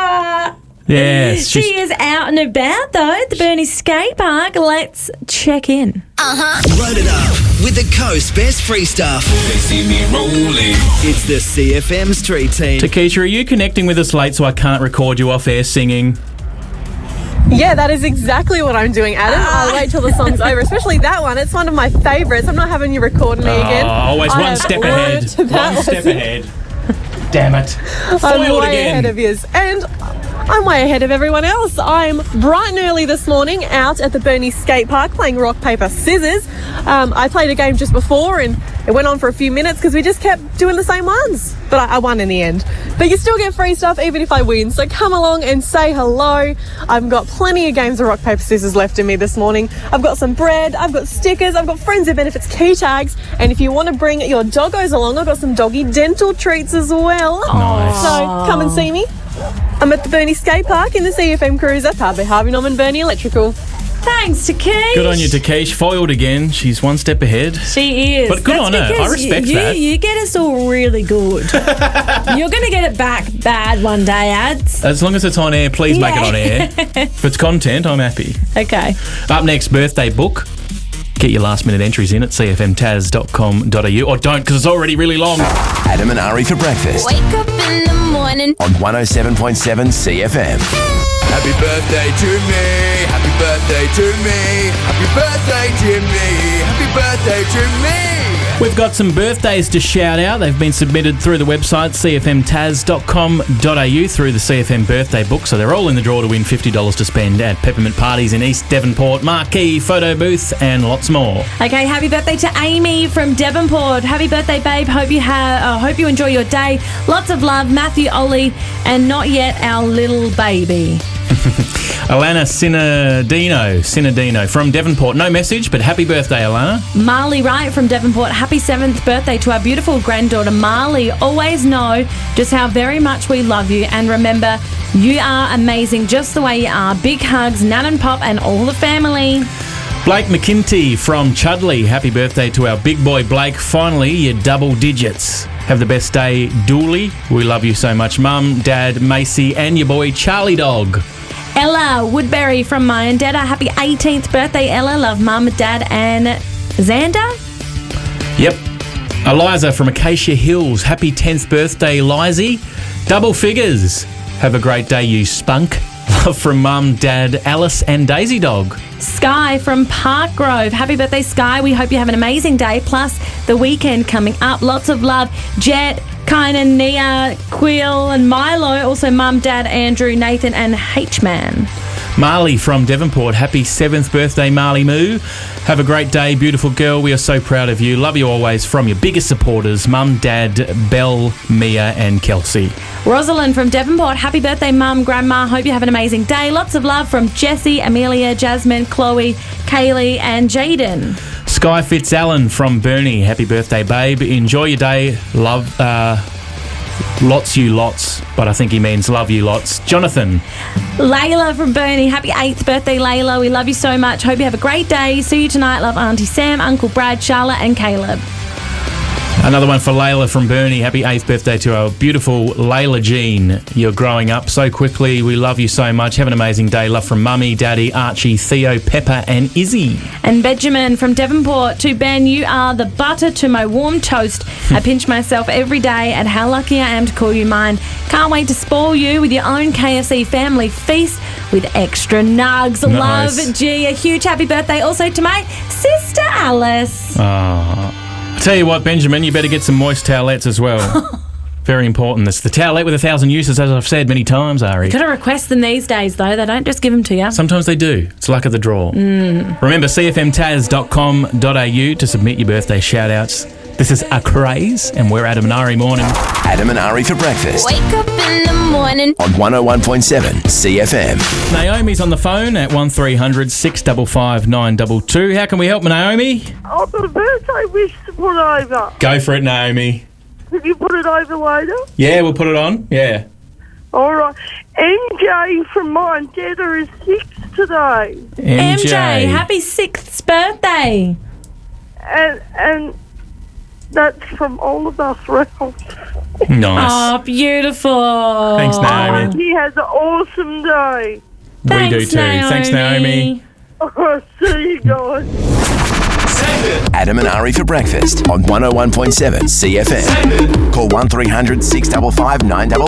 Yes. She is out and about, though, at the Burnie Skate Park. Let's check in. Load it up with the Coast Best Free Stuff. They see me rolling. It's the CFM Street Team. Takesha, are you connecting with us late so I can't record you off air singing? Yeah, that is exactly what I'm doing, Adam. I'll wait till the song's over, especially that one. It's one of my favourites. I'm not having you record me again. Always one step ahead. One step ahead. Damn it. I'm way ahead of yours. And I'm way ahead of everyone else. I'm bright and early this morning out at the Burnie Skate Park playing rock, paper, scissors. I played a game just before and it went on for a few minutes because we just kept doing the same ones. But I won in the end. But you still get free stuff even if I win. So come along and say hello. I've got plenty of games of rock, paper, scissors left in me this morning. I've got some bread, I've got stickers, I've got Friends with Benefits key tags. And if you want to bring your doggos along, I've got some doggy dental treats as well. Nice. So come and see me. I'm at the Burnie Skate Park in the CFM Cruiser, powered by Harvey Norman Burnie Electrical. Thanks, Takesha. Good on you, Takesha. Foiled again. She's one step ahead. She is. But good on her. I respect that. You get us all really good. You're going to get it back bad one day, Ads. As long as it's on air, please make it on air. If it's content, I'm happy. Okay. Up next, birthday book. Get your last-minute entries in at cfmtaz.com.au. Or don't, because it's already really long. Adam and Ari for breakfast. Wake up in the morning. On 107.7 CFM. Happy birthday to me. Happy birthday to me. Happy birthday to me. Happy birthday to me. We've got some birthdays to shout out. They've been submitted through the website cfmtaz.com.au through the CFM birthday book. So they're all in the draw to win $50 to spend at Peppermint Parties in East Devonport, Marquee, Photo Booth and lots more. Okay, happy birthday to Amy from Devonport. Happy birthday, babe. Hope you enjoy your day. Lots of love, Matthew, Ollie, and not yet our little baby. Alana Sinadino from Devonport. No message, but happy birthday, Alana. Marley Wright from Devonport. Happy 7th birthday to our beautiful granddaughter, Marley. Always know just how very much we love you. And remember, you are amazing just the way you are. Big hugs, Nan and Pop and all the family. Blake McKinty from Chudley. Happy birthday to our big boy Blake. Finally, your double digits. Have the best day, Dooley. We love you so much. Mum, Dad, Macy, and your boy Charlie Dog. Ella Woodbury from Myandetta. Happy 18th birthday, Ella. Love Mum, Dad, and Xander. Yep. Eliza from Acacia Hills. Happy 10th birthday, Lizzie. Double figures. Have a great day, you spunk. Love from Mum, Dad, Alice, and Daisy Dog. Sky from Park Grove. Happy birthday, Sky. We hope you have an amazing day, plus the weekend coming up. Lots of love. Jet, Kynan, Nia, Quill, and Milo. Also Mum, Dad, Andrew, Nathan, and H-Man. Marley from Devonport. Happy 7th birthday, Marley Moo. Have a great day, beautiful girl. We are so proud of you. Love you always from your biggest supporters, Mum, Dad, Belle, Mia, and Kelsey. Rosalind from Devonport. Happy birthday, Mum, Grandma. Hope you have an amazing day. Lots of love from Jessie, Amelia, Jasmine, Chloe, Kaylee, and Jaden. Sky Fitzallen from Burnie. Happy birthday, babe. Enjoy your day. Love, lots you lots, but I think he means love you lots. Jonathan. Layla from Burnie. Happy 8th birthday, Layla. We love you so much. Hope you have a great day. See you tonight. Love Auntie Sam, Uncle Brad, Charlotte, and Caleb. Another one for Layla from Burnie. Happy 8th birthday to our beautiful Layla Jean. You're growing up so quickly. We love you so much. Have an amazing day. Love from Mummy, Daddy, Archie, Theo, Pepper, and Izzy. And Benjamin from Devonport. To Ben, you are the butter to my warm toast. I pinch myself every day at how lucky I am to call you mine. Can't wait to spoil you with your own KFC family feast with extra nugs. Nice. Love, G. A huge happy birthday also to my sister Alice. Tell you what, Benjamin, you better get some moist towelettes as well. Very important. It's the towelette with 1,000 uses, as I've said many times, Ari. Got to request them these days, though. They don't just give them to you. Sometimes they do. It's luck of the draw. Remember, cfmtaz.com.au to submit your birthday shout-outs. This is A Craze, and we're Adam and Ari morning. Adam and Ari for breakfast Wake up in the morning. on 101.7 CFM. Naomi's on the phone at 1300 655 922. How can we help, Naomi? I've got a birthday wish to put over. Go for it, Naomi. Can you put it over later? Yeah, we'll put it on. Yeah. All right. MJ from Myandetta is 6 today. MJ, happy 6th birthday. And that's from all of us, Ralph. Nice. Oh, beautiful. Thanks, Naomi. He has an awesome day. We do too. Thanks, Naomi. See you guys. Adam and Ari for breakfast on 101.7 CFM. Call 1300 655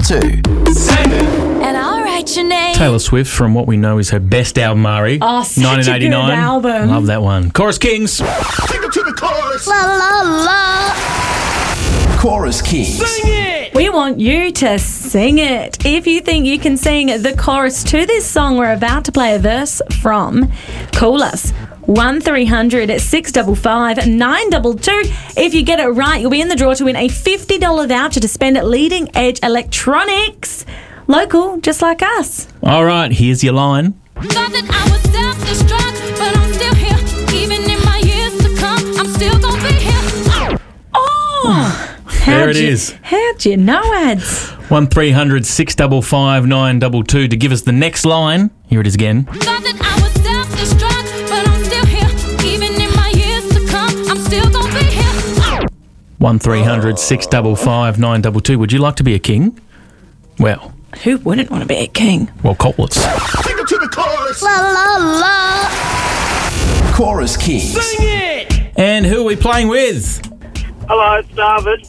922. And I'll write your name. Taylor Swift from what we know is her best album, Ari. Oh, such a good 1989. album. Love that one. Chorus Kings. Take it to the chorus. La la la. Chorus Kings. We want you to sing it. If you think you can sing the chorus to this song we're about to play a verse from, call us 1300 655 922. If you get it right, you'll be in the draw to win a $50 voucher to spend at Leading Edge Electronics. Local, just like us. All right, here's your line. Thought that I was self-destruct, but I'm still here. Even in my years to come, I'm still gonna be here. Oh! There it is. How'd you know, Ads? 1300 655 922 to give us the next line. Here it is again. Thought that I was self-destruct, but I'm still here. Even in my years to come, I'm still gonna be here. 1300 655 922. Would you like to be a king? Well, who wouldn't want to be a king? Well, Coltwoods. Take it to the chorus. La la la. Chorus Kings. And who are we playing with? Hello, it's David.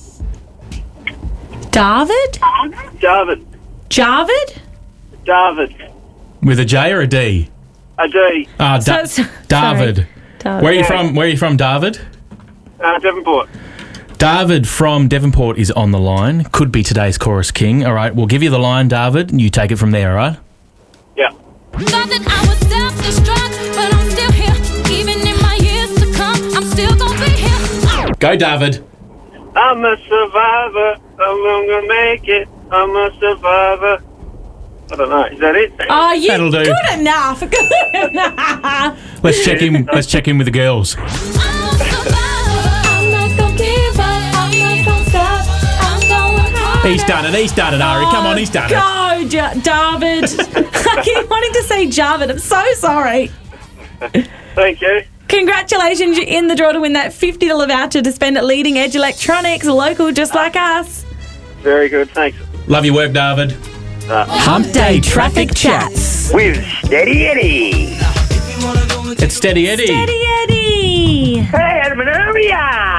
David? David. Javid? David. With a J or a D? A D. David. David. Where are you from? Where are you from, David? Devonport. David from Devonport is on the line. Could be today's chorus king. All right, we'll give you the line, David, and you take it from there, all right? Yeah. Thought that I was self-destruct, but I'm still here. Even in my years to come, I'm still gonna be here. Go, David. I'm a survivor. I'm gonna make it. I'm a survivor. I don't know. Is that it? Oh, you That'll do. good enough. Good enough. Let's check in. Let's check in with the girls. I'm not gonna give up. I'm not gonna stop. I'm going hard. He's done it. He's done it, Ari. Come on, he's done it. Go, David. I keep wanting to say Javid. I'm so sorry. Thank you. Congratulations, you're in the draw to win that $50 voucher to spend at Leading Edge Electronics, local just like us. Very good, thanks. Love your work, David. Hump Day Traffic Chats. With Steady Eddie. It's Steady Eddie. Steady Eddie. Hey, Adam and Aria.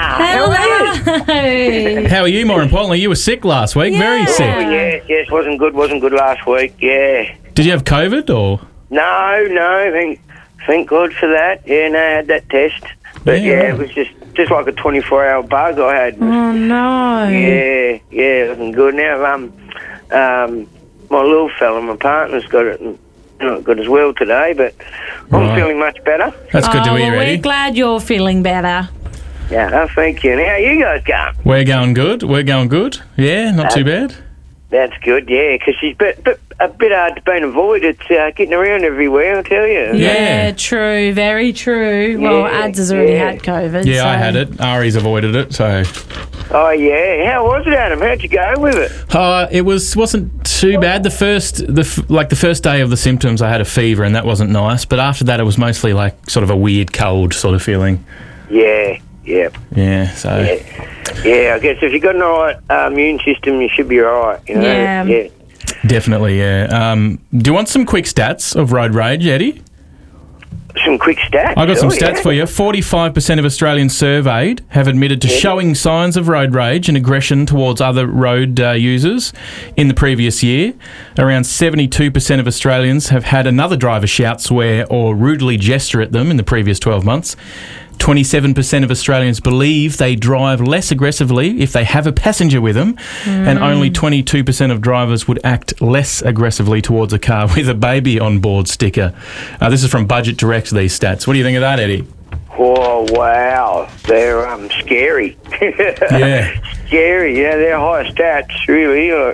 Hello. How are you, more importantly? You were sick last week, very sick. Yes, wasn't good last week, yeah. Did you have COVID or? No, thank God for that. Yeah, no, I had that test. But it was just like a 24-hour bug I had. Oh, no. Yeah, it wasn't good. Now, my little fella, my partner's got it, and not good as well today, but I'm feeling much better. That's good to hear, Eddie. We're glad you're feeling better. Yeah, thank you. And how are you guys going? We're going good. Yeah, not too bad. That's good, yeah, because she's a bit hard to be avoided. It's getting around everywhere, I'll tell you. Yeah, true, very true. Well, Ads has already had COVID. Yeah, so. I had it. Ari's avoided it, so... Oh, yeah. How was it, Adam? How'd you go with it? It wasn't too bad. The first day of the symptoms, I had a fever, and that wasn't nice. But after that, it was mostly like sort of a weird cold sort of feeling. Yeah. Yeah, so... Yeah, I guess if you've got an all right immune system, you should be all right, you know? Yeah. Definitely, yeah. Do you want some quick stats of road rage, Eddie? Some quick stats? I got some stats for you. 45% of Australians surveyed have admitted to showing signs of road rage and aggression towards other road users in the previous year. Around 72% of Australians have had another driver shout, swear or rudely gesture at them in the previous 12 months. 27% of Australians believe they drive less aggressively if they have a passenger with them, and only 22% of drivers would act less aggressively towards a car with a baby on board sticker. This is from Budget Direct, these stats. What do you think of that, Eddie? Oh, wow. They're scary. Yeah. Scary, yeah, they're high stats, really.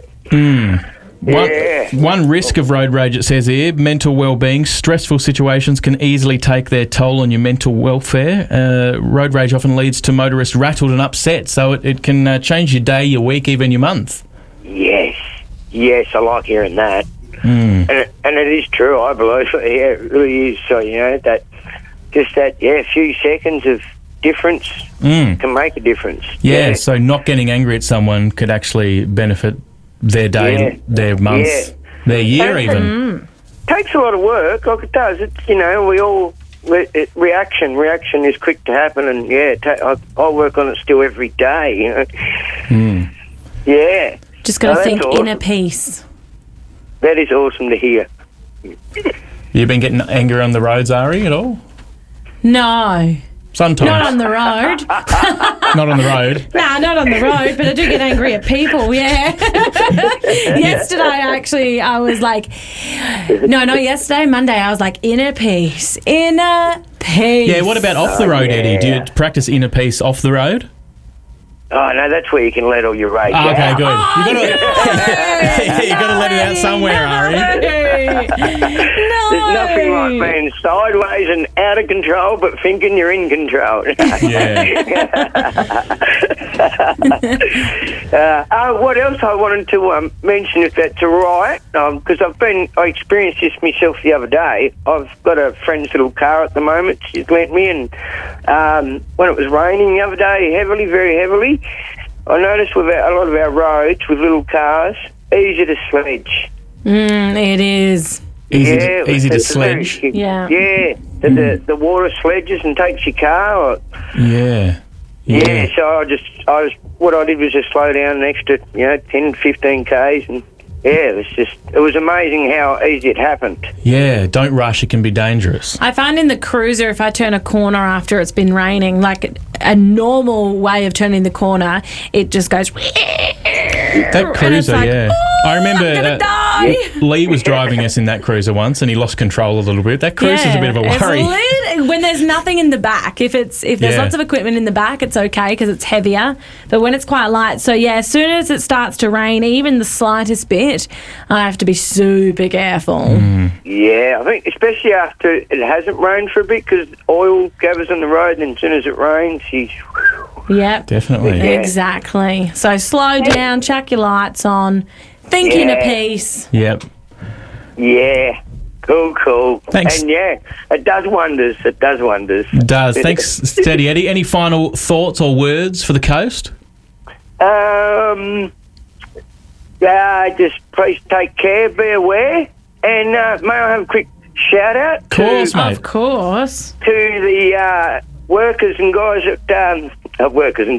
One risk of road rage, it says here, mental well-being. Stressful situations can easily take their toll on your mental welfare. Road rage often leads to motorists rattled and upset, so it can change your day, your week, even your month. Yes, I like hearing that. And it is true, I believe. Yeah, it really is. So, you know, a few seconds of difference can make a difference. Yeah, so not getting angry at someone could actually benefit their day, their month, their year even. Takes a lot of work, like it does. It's, you know, we all... Reaction is quick to happen, and I work on it still every day, you know. Yeah. Just got to think awesome. inner peace. That is awesome to hear. You've been getting angry on the roads, Ari, at all? No. Sometimes. Not on the road. Not on the road. Nah, not on the road, but I do get angry at people, yeah. Yesterday, I was like... No, not yesterday, Monday, I was like, inner peace. Inner peace. Yeah, what about off the road, Eddie? Do you practice inner peace off the road? Oh, no, that's where you can let all your rage out. Okay, good. You got to let it out somewhere, Ari. There's nothing like being sideways and out of control, but thinking you're in control. What else I wanted to mention, if that's all right, because I experienced this myself the other day. I've got a friend's little car at the moment. She's lent me, and when it was raining the other day, very heavily, I noticed with a lot of our roads with little cars, easy to sledge. It is. Easy to sledge. Yeah. The water sledges and takes your car. Yeah. So what I did was just slow down an extra, 10, 15 Ks, and it was amazing how easy it happened. Yeah, don't rush, it can be dangerous. I find in the cruiser, if I turn a corner after it's been raining, like a normal way of turning the corner, it just goes... That cruiser, like, I remember Lee was driving us in that cruiser once, and he lost control a little bit. That cruiser's a bit of a worry. When there's nothing in the back, if there's lots of equipment in the back, it's okay because it's heavier. But when it's quite light, so as soon as it starts to rain, even the slightest bit, I have to be super careful. Yeah, I think especially after it hasn't rained for a bit, because oil gathers on the road, and as soon as it rains, Yep. Definitely. Exactly. So slow down, chuck your lights on, think in a piece. Yep. Yeah. Cool. Thanks. And yeah, it does wonders. Does. Thanks, Steady Eddie. Any final thoughts or words for the coast? Yeah, just please take care, be aware, and may I have a quick shout out? Of course, mate. Of course. To the workers and guys at the workers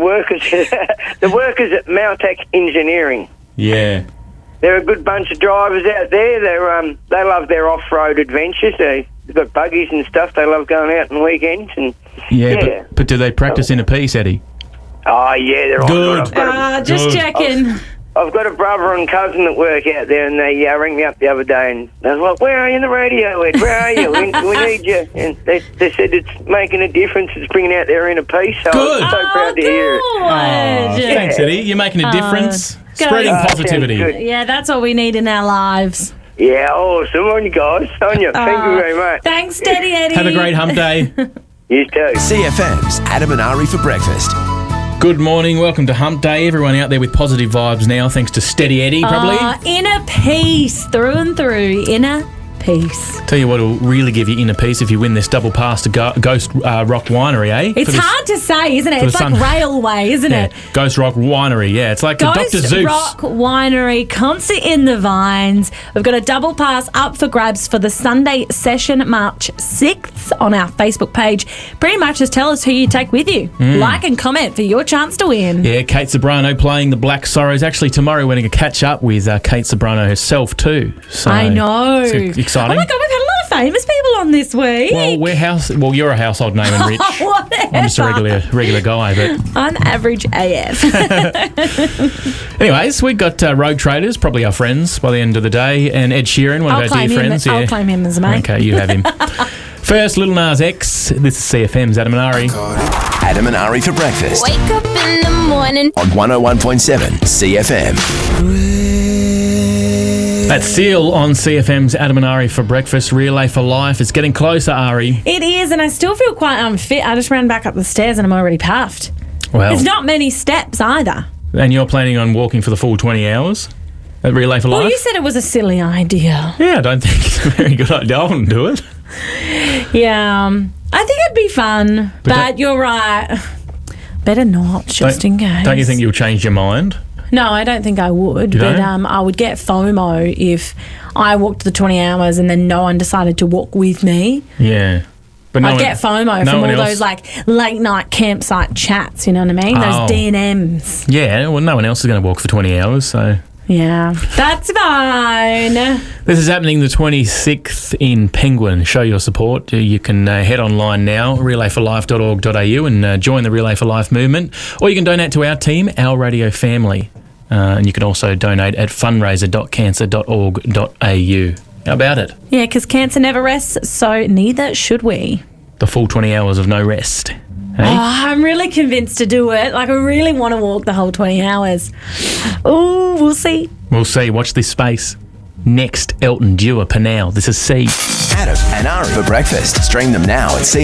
at Maltec Engineering. Yeah. They're a good bunch of drivers out there. They love their off-road adventures. They've got buggies and stuff. They love going out on weekends and Yeah. But do they practice in a piece, Eddie? Oh yeah, they're Good. Just checking. I've got a brother and cousin that work out there, and they rang me up the other day, and they were like, "Where are you in the radio, Ed? Where are you? We need you." And they said it's making a difference. It's bringing out their inner peace. So Good. I'm so proud to hear it. Thanks, Eddie. You're making a difference. Spreading positivity. Yeah, that's what we need in our lives. Yeah, awesome on you guys. On you. Thank you very much. Thanks, Steady Eddie. Have a great hump day. You too. CFM's Adam and Ari for breakfast. Good morning. Welcome to Hump Day. Everyone out there with positive vibes now, thanks to Steady Eddie, probably. Inner peace through and through. Inner peace. Tell you what will really give you inner peace if you win this double pass to Ghost Rock Winery, eh? It's hard to say, isn't it? for It's the like sun- railway, isn't it? Ghost Rock Winery, yeah. It's like Dr. Ghost Zeus. Rock Winery, concert in the Vines. We've got a double pass up for grabs for the Sunday session, March 6th, on our Facebook page. Pretty much just tell us who you take with you. Like and comment for your chance to win. Yeah, Kate Sobrano playing the Black Sorrows. Actually, tomorrow we're going to catch up with Kate Sobrano herself too. So I know. it's exciting. Oh my God, we've had a lot of famous people on this week. Well, you're a household name, and Rich. Whatever. I'm just a regular guy, but I'm average AF. anyways, we've got Rogue Traders, probably our friends by the end of the day, and Ed Sheeran, one of our dear friends. I'll claim him as a mate. Okay, you have him. First, Lil Nas X. This is CFM's Adam and Ari. Adam and Ari for breakfast Wake up in the morning. on 101.7 CFM. That's Seal on CFM's Adam and Ari for breakfast. Relay for life. It's getting closer, Ari. It is, and I still feel quite unfit. I just ran back up the stairs and I'm already puffed. Well, It's not many steps either. and you're planning on walking for the full 20 hours at Relay for Well, Life? you said it was a silly idea. Yeah, I don't think it's a very good idea. I wouldn't do it. Yeah, I think it'd be fun, but you're right. Better not, just in case. Don't you think you'll change your mind? No, I don't think I would. You But don't? I would get FOMO if I walked the 20 hours and then no one decided to walk with me. Yeah. But I'd get FOMO from all those like late night campsite chats, you know what I mean? Oh. Those D&Ms. Yeah, well, no one else is going to walk for 20 hours, so... Yeah, that's fine. This is happening the 26th in Penguin. Show your support. You can head online now, relayforlife.org.au, and join the Relay for Life movement. Or you can donate to our team, Our Radio Family. And you can also donate at fundraiser.cancer.org.au. How about it? Yeah, because cancer never rests, so neither should we. The full 20 hours of no rest. Hey? Oh, I'm really convinced to do it. Like, I really want to walk the whole 20 hours. Oh, we'll see. We'll see. Watch this space. Next, Elton Dewar, Panau. This is C. Adam and Ari for breakfast. Stream them now at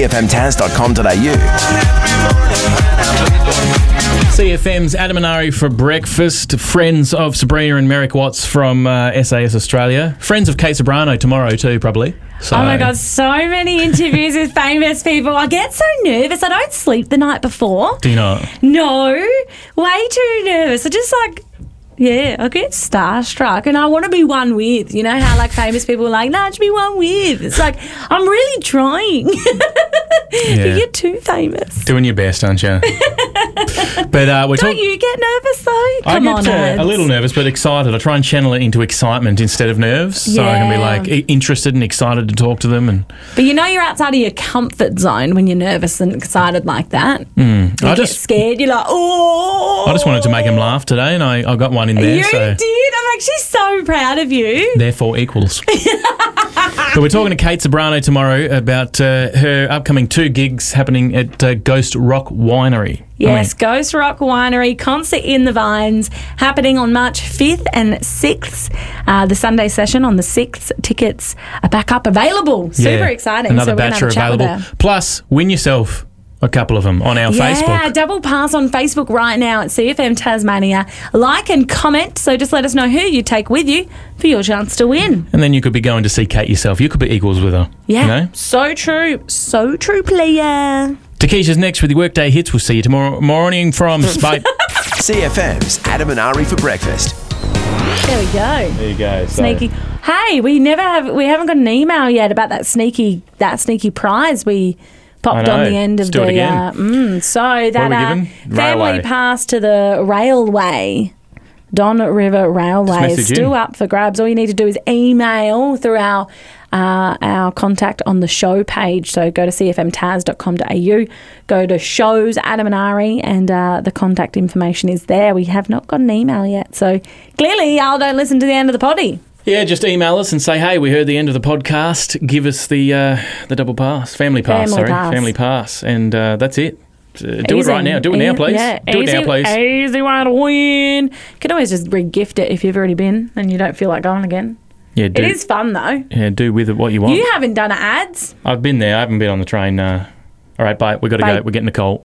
cfmtaz.com.au. CFM's Adam and Ari for breakfast. Friends of Sabrina and Merrick Watts from SAS Australia. Friends of Kate Sobrano tomorrow too, probably. So. Oh my God, so many interviews with famous people. I get so nervous. I don't sleep the night before. Do you not? No, way too nervous. I just I get starstruck and I want to be one with. You know how like famous people are like, nah, just be one with. It's like, I'm really trying. Yeah. You're too famous. Doing your best, aren't you? But we're Don't you get nervous though? I Come on, get Eds. a little nervous, but excited. I try and channel it into excitement instead of nerves, so I can be like interested and excited to talk to them. And But you know you're outside of your comfort zone when you're nervous and excited like that. I get just scared. You're like, oh. I just wanted to make him laugh today, and I got one in there. You so did. I'm actually so proud of you. therefore equals. But we're talking to Kate Sobrano tomorrow about her upcoming 2 gigs happening at Ghost Rock Winery. Yes, Ghost Rock Winery, concert in the Vines, happening on March 5th and 6th. The Sunday session on the 6th. Tickets are back up available. Super exciting. Another so we're batch gonna are have a chat with available. her. Plus, win yourself A couple of them on our Yeah, Facebook. double pass on Facebook right now at CFM Tasmania. Like and comment, so just let us know who you take with you for your chance to win. And then you could be going to see Kate yourself. You could be equals with her. Yeah, You know? so true. So true, player. Takesha's next with the Workday Hits. We'll see you tomorrow morning from Spate. CFM's Adam and Ari for breakfast. There we go. There you go. So- Sneaky. Hey, we haven't got an email yet about that sneaky prize we popped I know. on the end of Let's do it again. So What are that we given? family Railway. pass to the railway. Don River Railway Just is message still in. up for grabs. All you need to do is email through our contact on the show page. So go to cfmtaz.com.au, go to shows, Adam and Ari, and the contact information is there. We have not got an email yet. So clearly y'all don't listen to the end of the potty. Yeah, just email us and say, hey, we heard the end of the podcast. Give us the double pass. Family pass. Family pass. And that's it. Do it right now. Do it now, please. Yeah, Do it now, please. Easy way to win. You can always just re-gift it if you've already been and you don't feel like going again. Yeah, It is fun though. Yeah, do with it what you want. You haven't done ads. I've been there. I haven't been on the train. All right, bye. We got to Bye. go. We're getting a call.